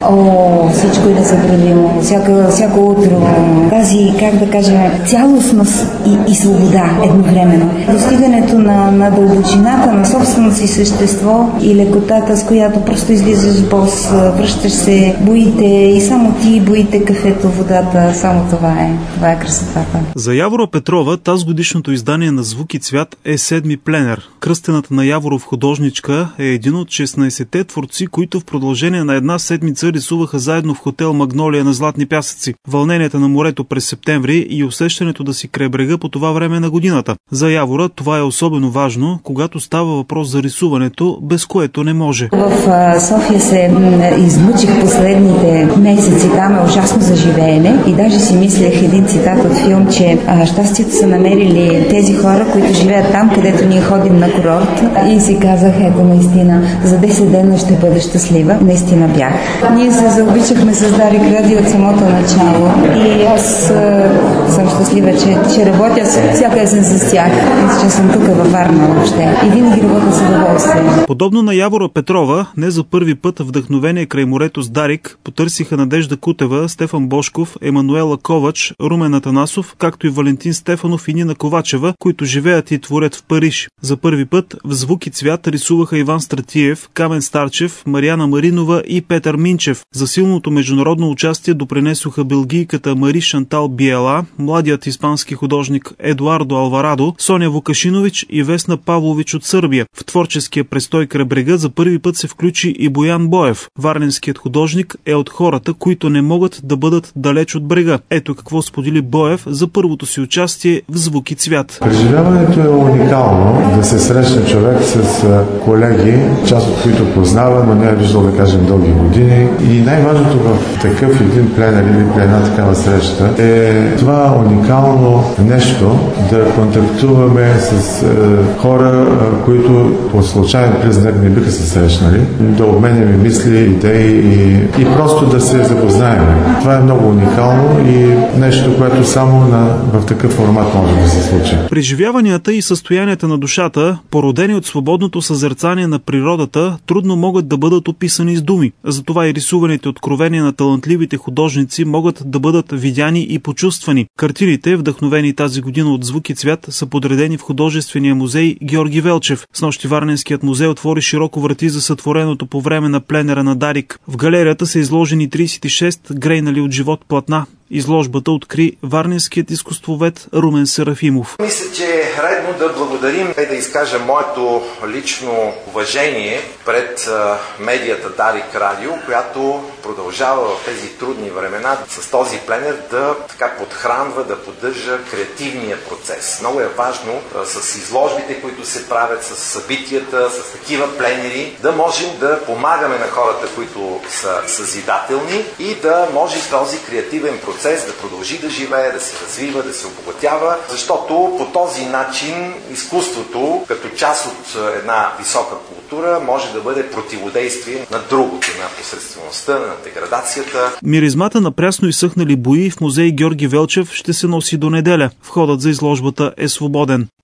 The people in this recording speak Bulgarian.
Всичко е незабравимо. Всяко утро. Тази, как да кажа, цялостност и свобода едновременно. Достигането на дълбочината на собственото си същество и лекотата, с която просто излизаш бос, връщаш се, боите и само ти, боите кафето, водата. Само това е красотата. За Явора Петрова тазгодишното издание на Звук и цвят е 7-ми пленер. Кръстената на Яворов художничка е един от 16-те творци, които в продължение на една седмица рисуваха заедно в хотел Магнолия на Златни пясъци. Вълненията на морето през септември и усещането да си край брега по това време на годината. За Явора това е особено важно, когато става въпрос за рисуването, без което не може. В София се измъчих последните месеци, там е ужасно за живеене и даже си мислех един цитат от филм, че щастието са намерили тези хора, които живеят там, където ние ходим на курорт, и си казах, ето наистина, за 10 дена ще бъда щастлива. Наистина бях. Ние се заобичахме с Дарик Радио от самото начало и аз съм щастлива, че работя всяка есен с тях, че съм тук във Варна въобще и винаги работя с удоволствие. Подобно на Явора Петрова, не за първи път вдъхновение край морето с Дарик потърсиха Надежда Кутева, Стефан Бошков, Емануела Ковач, Румен Атанасов, както и Валентин Стефанов и Нина Ковачева, които живеят и творят в Париж. За първи път в Звук и цвят рисуваха Иван Стратиев, Камен Старчев, Мариана Маринова и Петър Минчев. За силното международно участие допринесоха белгийката Мари Шантал Биела, младият испански художник Едуардо Алварадо, Соня Вукашинович и Весна Павлович от Сърбия. В творческия престой край брега за първи път се включи и Боян Боев. Варненският художник е от хората, които не могат да бъдат далеч от брега. Ето какво сподели Боев за първото си участие в Звук и цвят. Преживяването е уникално да се срещне човек с колеги, част от които познава, но не е виждал, да кажем, дълги години. И най-важното в такъв един пленер или една такава среща е това уникално нещо да контактуваме с хора, които по случайен признак не биха се срещнали, да обменяме мисли, идеи и просто да се запознаем. Това е много уникално и нещо, което само в такъв формат може да се случи. Преживяванията и състоянията на душата, породени от свободното съзерцание на природата, трудно могат да бъдат описани с думи. Затова и рисуваните откровения на талантливите художници могат да бъдат видяни и почувствани. Картините, вдъхновени тази година от Звук и цвят, са подредени в художествения музей Георги Велчев. Снощи Варненският музей отвори широко врати за сътвореното по време на пленера на Дарик. В галерията са изложени 36 грейнали от живот платна. Изложбата откри варненският изкуствовед Румен Серафимов. Мисля, че е редно да благодарим и да изкажа моето лично уважение пред медията Дарик Радио, която продължава в тези трудни времена с този пленер да подхранва, да поддържа креативния процес. Много е важно с изложбите, които се правят, с събитията, с такива пленери, да можем да помагаме на хората, които са съзидателни и да може този креативен процес да продължи да живее, да се развива, да се обогатява, защото по този начин изкуството, като част от една висока култура, може да бъде противодействие на другото, на посредствеността, на деградацията. Миризмата на прясно изсъхнали бои в музей Георги Велчев ще се носи до неделя. Входът за изложбата е свободен.